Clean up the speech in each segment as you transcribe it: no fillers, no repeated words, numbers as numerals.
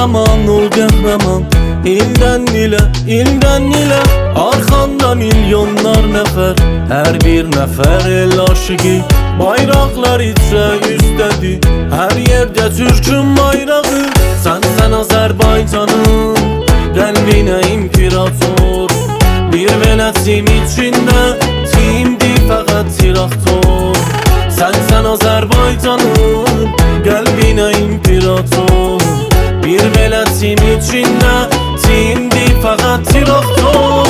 zaman ol qəhrəman. İldən ilə, ildən ilə arxanda milyonlar nəfər. Hər bir nəfər el aşıqı, bayraqlar içə üstədir. Hər yerdə Türkün bayrağı, sən Azərbaycanın qəlbinə imperator. Bir vələtim içində timdir fəqət traktor. Sən Azərbaycanın qəlbinə imperator. Bir vələtim içində timdir fəqət traktor.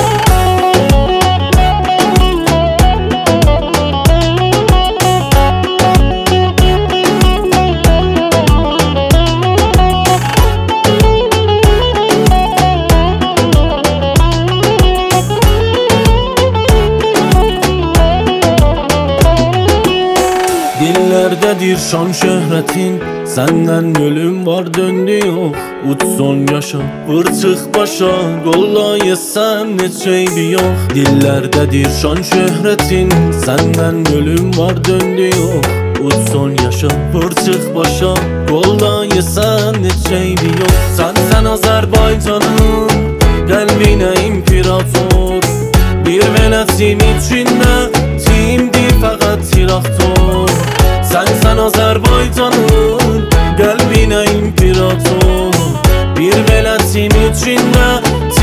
Dillerdədir şan şöhrətin, səndən ölüm var döndü yox. Uçson yaşa, vır çıx başa, qollayısan heç eybi yox. Dillerdədir şan şöhrətin, səndən ölüm var döndü yox. Uçson yaşa, vır çıx başa, qollayısan heç eybi yox. Sən Azərbaycanın qəlbinə imperator. Bir vələtim içində timdir fəqət traktor. Sən Azərbaycanın qəlbinə imperator. Bir vələtim içində